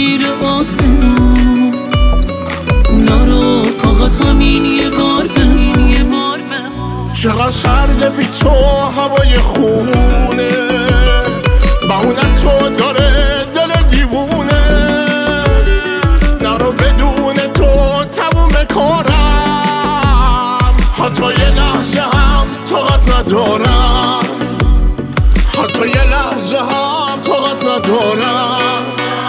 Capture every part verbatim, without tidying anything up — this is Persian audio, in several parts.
زیر آسمون، اونا رو فقط همین یه بار بمون، یه بار بمون. چقدر سرده بی تو هوای خونه، بهونه تو داره دل دیوونه، نرو بدون تو تموم کارم، حتی یه لحظه هم طاقت ندارم، حتی یه لحظه هم طاقت ندارم.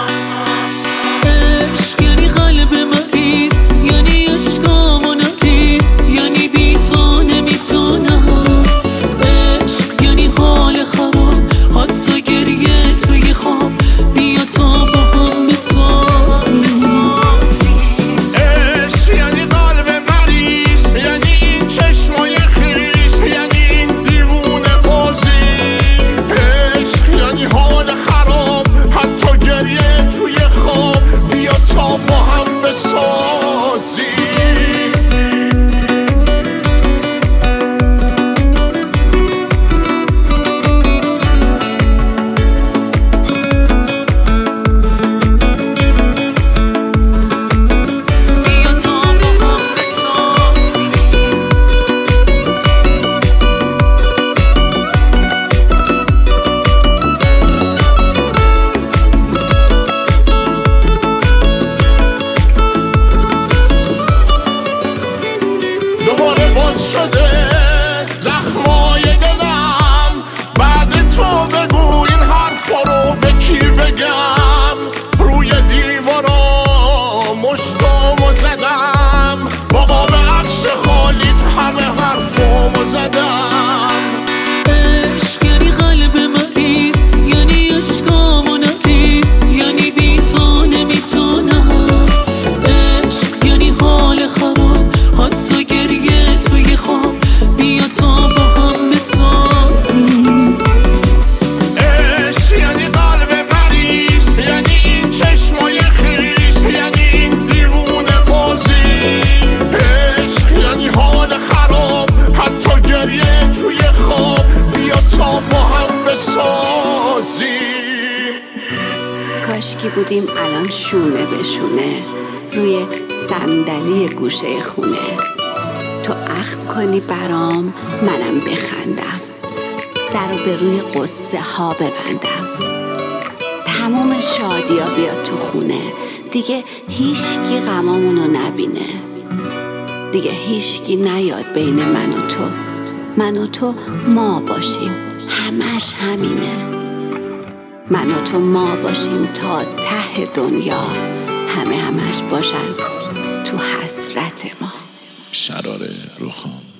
عشق یعنی قلب مریض، یعنی عشقام و نریز، یعنی بی تو نمیتونم. عشق یعنی حال خراب، حتی گریه توی خواب، بیا تا با هم بسازیم. عشق یعنی قلب مریض، یعنی این چشمای خیس، یعنی این دیوونه بازی. عشق یعنی حال خراب، حتی گریه توی خواب، بیا تا با هم بسازیم. دوباره باز شده زخمای دلم، بعد تو بگو این حرفا رو به کی بگم. روی دیوارا مشتامو زدم، بابا به عکس خالیت همه حرفامو زدم. عشق یعنی قلب مریض، یعنی عشقام و نریز، یعنی بی تو نمیتونم. عشق یعنی حال خراب، حتی گریه توی خواب، بیا تا با هم بسازیم. عشق یعنی قلب مریض، یعنی این چشمای خیس، یعنی این دیوونه بازی. عشق یعنی حال خراب، حتی گریه توی خواب، بیا تا با هم بسازیم. کاشکی بودیم الان شونه به شونه روی صندلی گوشه خونه، تو اخم کنی برام منم بخندم، درو به روی قصه ها ببندم، تموم شادیا بیاد تو خونه، دیگه هیچکی غمامونو نبینه، دیگه هیچکی نیاد بین من و تو، من و تو ما باشیم، همش همینه. من و تو ما باشیم تا ته دنیا، همه همش باشن تو حسرت ما. شراره روخام.